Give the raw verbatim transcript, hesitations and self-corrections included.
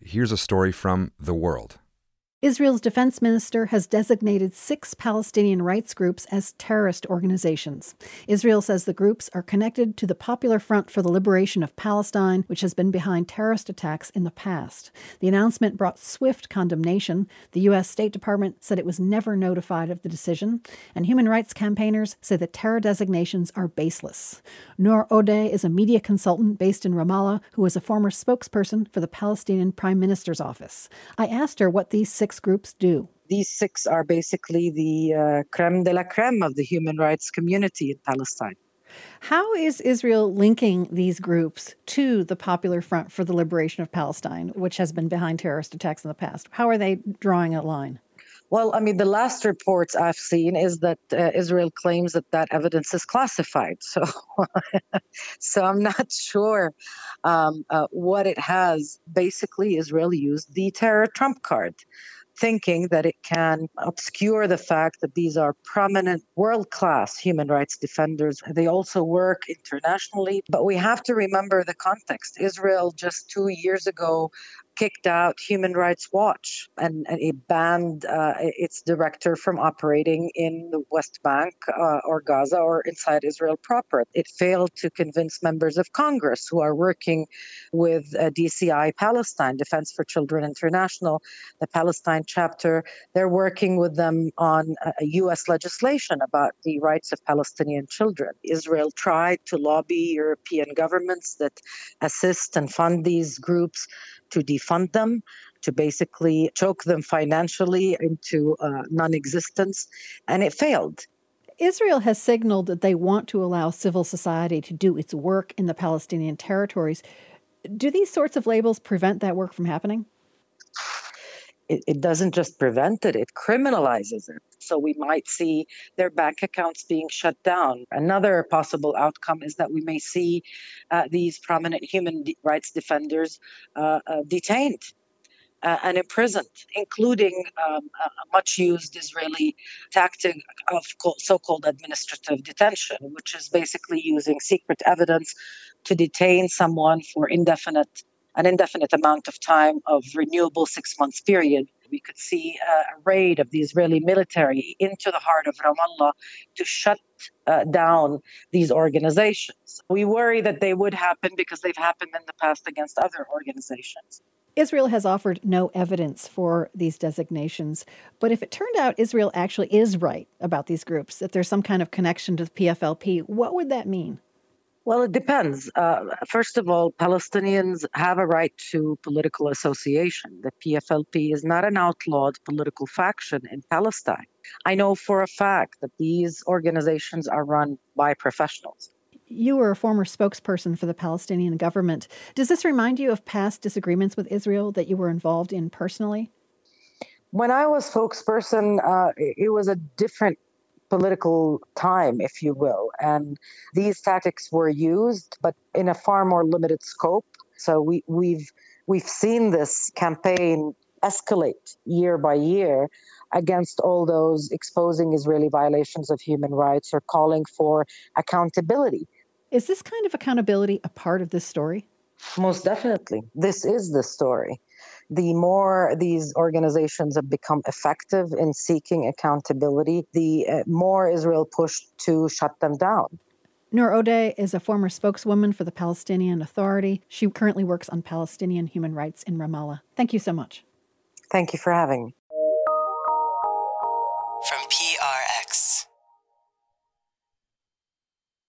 here's a story from The World. Israel's defense minister has designated six Palestinian rights groups as terrorist organizations. Israel says the groups are connected to the Popular Front for the Liberation of Palestine, which has been behind terrorist attacks in the past. The announcement brought swift condemnation. The U S State Department said it was never notified of the decision, and human rights campaigners say the terror designations are baseless. Noor Odeh is a media consultant based in Ramallah who was a former spokesperson for the Palestinian Prime Minister's office. I asked her what these six groups do. These six are basically the uh, creme de la creme of the human rights community in Palestine. How is Israel linking these groups to the Popular Front for the Liberation of Palestine, which has been behind terrorist attacks in the past? How are they drawing a line? Well, I mean, the last reports I've seen is that uh, Israel claims that that evidence is classified. So, so I'm not sure um, uh, what it has. Basically, Israel used the terror trump card, thinking that it can obscure the fact that these are prominent world-class human rights defenders. They also work internationally, but we have to remember the context. Israel just two years ago kicked out Human Rights Watch and, and it banned uh, its director from operating in the West Bank uh, or Gaza or inside Israel proper. It failed to convince members of Congress who are working with uh, D C I Palestine, Defense for Children International, the Palestine chapter. They're working with them on uh, U S legislation about the rights of Palestinian children. Israel tried to lobby European governments that assist and fund these groups to defund them, to basically choke them financially into uh, non-existence, and it failed. Israel has signaled that they want to allow civil society to do its work in the Palestinian territories. Do these sorts of labels prevent that work from happening? It, it doesn't just prevent it, it criminalizes it. So we might see their bank accounts being shut down. Another possible outcome is that we may see uh, these prominent human rights defenders uh, uh, detained uh, and imprisoned, including um, a much used Israeli tactic of so-called administrative detention, which is basically using secret evidence to detain someone for indefinite an indefinite amount of time of renewable six months period. We could see a raid of the Israeli military into the heart of Ramallah to shut uh, down these organizations. We worry that they would happen because they've happened in the past against other organizations. Israel has offered no evidence for these designations, but if it turned out Israel actually is right about these groups, that there's some kind of connection to the P F L P, what would that mean? Well, it depends. Uh, first of all, Palestinians have a right to political association. The P F L P is not an outlawed political faction in Palestine. I know for a fact that these organizations are run by professionals. You were a former spokesperson for the Palestinian government. Does this remind you of past disagreements with Israel that you were involved in personally? When I was spokesperson, uh, it was a different political time, if you will. And these tactics were used, but in a far more limited scope. So we, we've we've seen this campaign escalate year by year against all those exposing Israeli violations of human rights or calling for accountability. Is this kind of accountability a part of this story? Most definitely. This is the story. The more these organizations have become effective in seeking accountability, the uh, more Israel pushed to shut them down. Noor Odeh is a former spokeswoman for the Palestinian Authority. She currently works on Palestinian human rights in Ramallah. Thank you so much. Thank you for having me. From P R X.